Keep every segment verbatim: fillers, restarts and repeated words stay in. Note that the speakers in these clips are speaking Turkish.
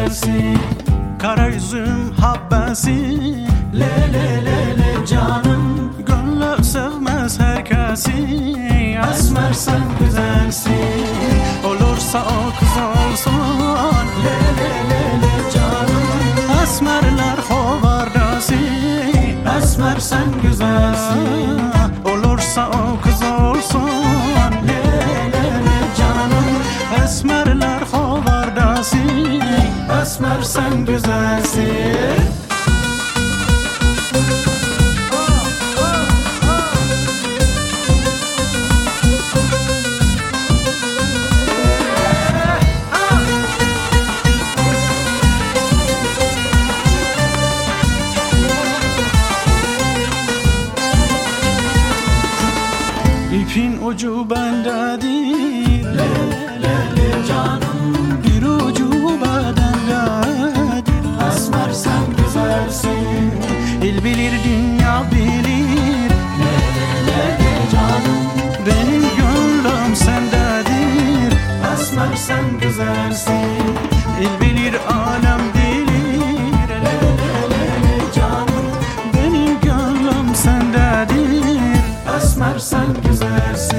güzelsin. Kara üzüm habbesi, le le le le canım. Gönlü sevmez herkesi, esmer sen güzelsin. Olursa o kız olsun, le le le le canım. Esmerler hovardası, esmer sen güzelsin. Olursa o kız olsun, le le le canım. Esmerler hovardası, esmer sen güzelsin. İpin ucu bendedir, le le le canım. Bir ucu bedendedir, esmer sen güzelsin. İl bilir dünya bilir, le le le le canım. Benim gönlüm sendedir, esmer sen güzelsin. İl bilir alem bilir, le le le le canım. Benim gönlüm sendedir, esmer sen güzelsin.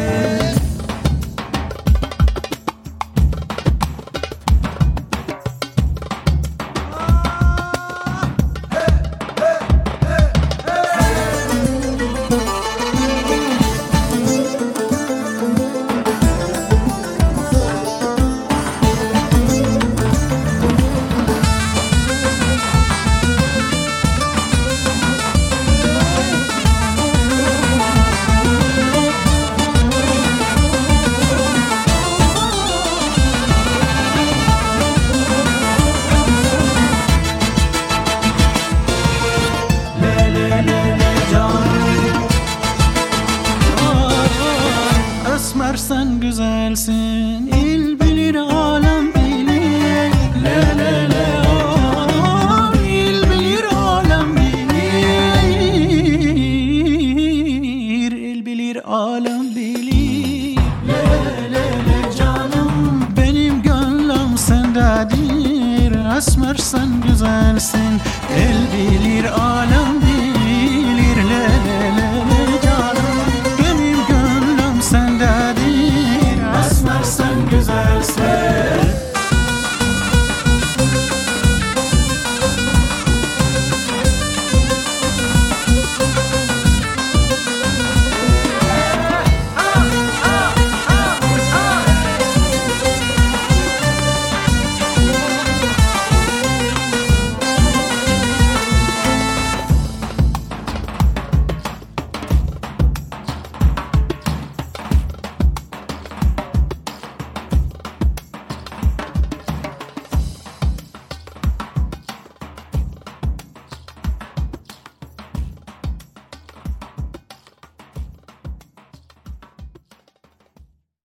Esmer sen güzelsin, il bilir alem bilir, le le le oh, il bilir alem bilir, il bilir alem bilir, le le le canım. Benim gönlüm sendedir, esmer sen güzelsin, il bilir alem bilir.